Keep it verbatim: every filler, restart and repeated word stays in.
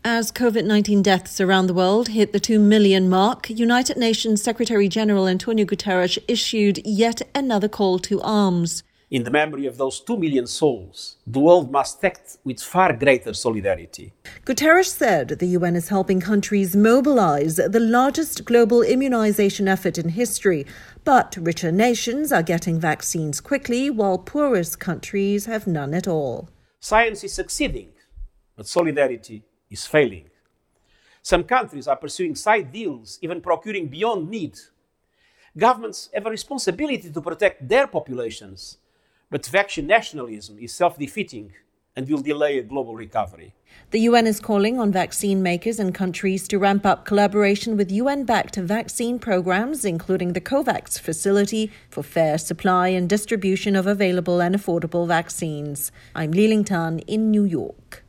As COVID nineteen deaths around the world hit the two million mark, United Nations Secretary-General Antonio Guterres issued yet another call to arms. In the memory of those two million souls, the world must act with far greater solidarity. Guterres said the U N is helping countries mobilize the largest global immunization effort in history, but richer nations are getting vaccines quickly while poorest countries have none at all. Science is succeeding, but solidarity is failing. Some countries are pursuing side deals, even procuring beyond need. Governments have a responsibility to protect their populations, but vaccine nationalism is self-defeating and will delay a global recovery. The U N is calling on vaccine makers and countries to ramp up collaboration with U N-backed vaccine programs, including the COVAX facility, for fair supply and distribution of available and affordable vaccines. I'm Li Ling Tan in New York.